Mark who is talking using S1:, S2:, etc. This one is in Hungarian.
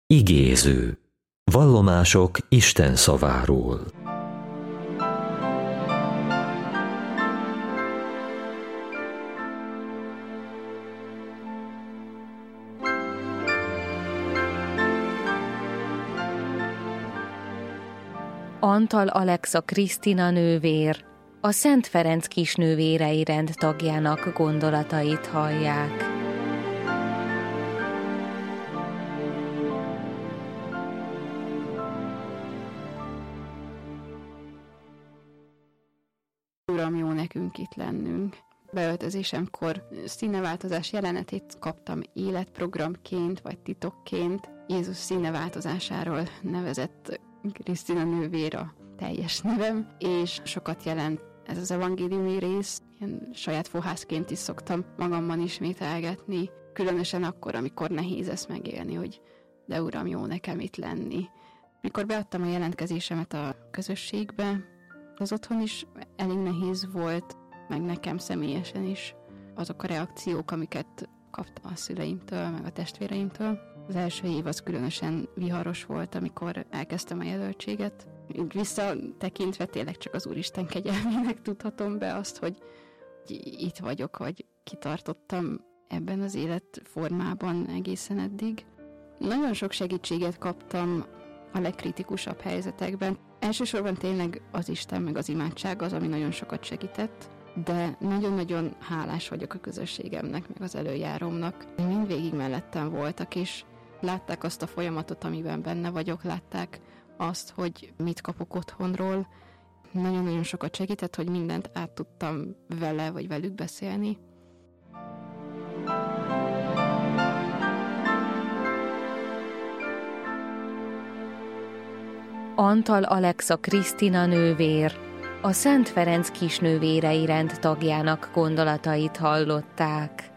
S1: Igéző. Vallomások Isten szaváról.
S2: Antal Alexa Krisztina nővér, a Szent Ferenc kisnővérei rend tagjának gondolatait hallják.
S3: Uram, jó nekünk itt lennünk. Beöltözésemkor színeváltozás jelenetét kaptam életprogramként vagy titokként. Jézus színeváltozásáról nevezett Krisztina nővér a teljes nevem, és sokat jelent ez az evangéliumi rész. Ilyen saját fohászként is szoktam magamban ismételgetni, különösen akkor, amikor nehéz ezt megélni, hogy de Uram, jó nekem itt lenni. Mikor beadtam a jelentkezésemet a közösségbe, az otthon is elég nehéz volt, meg nekem személyesen is azok a reakciók, amiket kaptam a szüleimtől, meg a testvéreimtől. Az első év az különösen viharos volt, amikor elkezdtem a jelöltséget. Így visszatekintve tényleg csak az Úristen kegyelmének tudhatom be azt, hogy itt vagyok, vagy kitartottam ebben az életformában egészen eddig. Nagyon sok segítséget kaptam a legkritikusabb helyzetekben. Elsősorban tényleg az Isten meg az imádság az, ami nagyon sokat segített, de nagyon-nagyon hálás vagyok a közösségemnek, meg az előjárómnak. Mindvégig mellettem voltak, és látták azt a folyamatot, amiben benne vagyok, látták azt, hogy mit kapok otthonról. Nagyon-nagyon sokat segített, hogy mindent át tudtam vele, vagy velük beszélni.
S2: Antal Alexa Krisztina nővér, a Szent Ferenc kisnővérei rend tagjának gondolatait hallották.